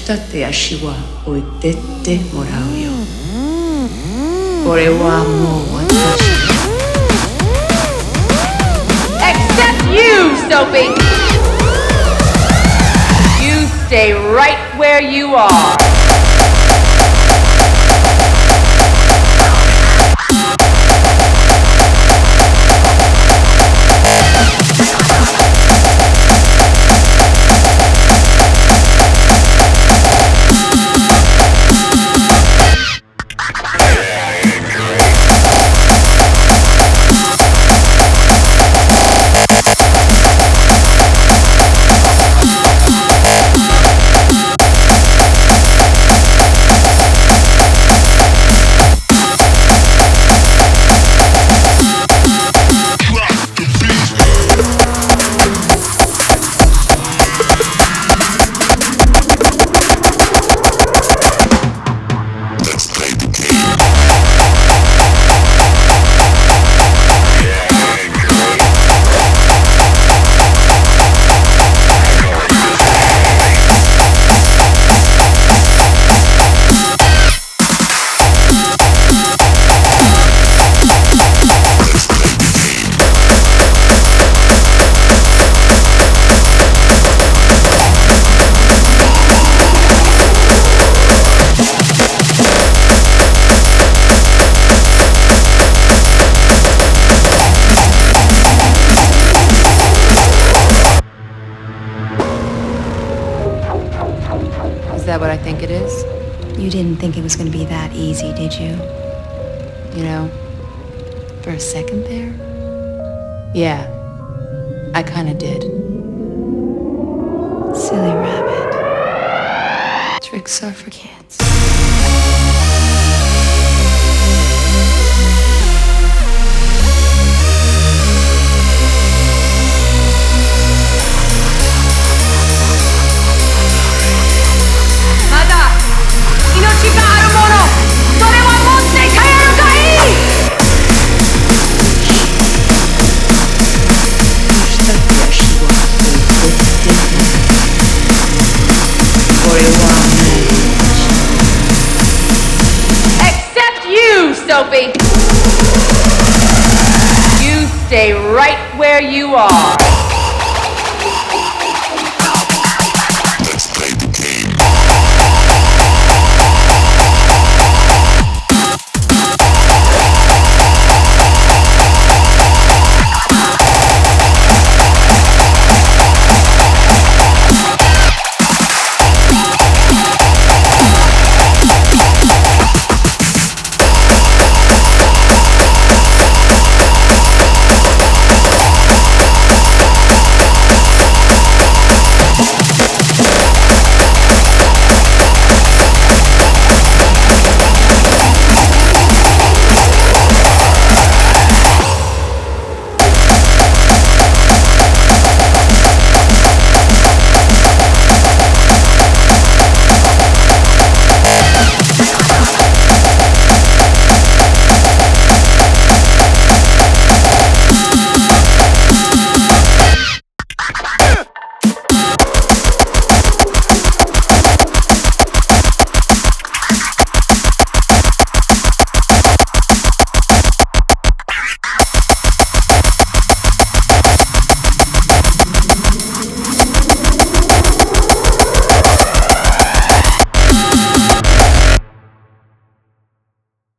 したって足は置いてってもらうよ。俺はもう私。Except you, Sophie! You stay right where you are. Is that what I think it is? You didn't think it was going to be that easy, did you? You know, for a second there? Yeah, I kinda did. Silly rabbit. Tricks are for kids. Sophie, you stay right where you are.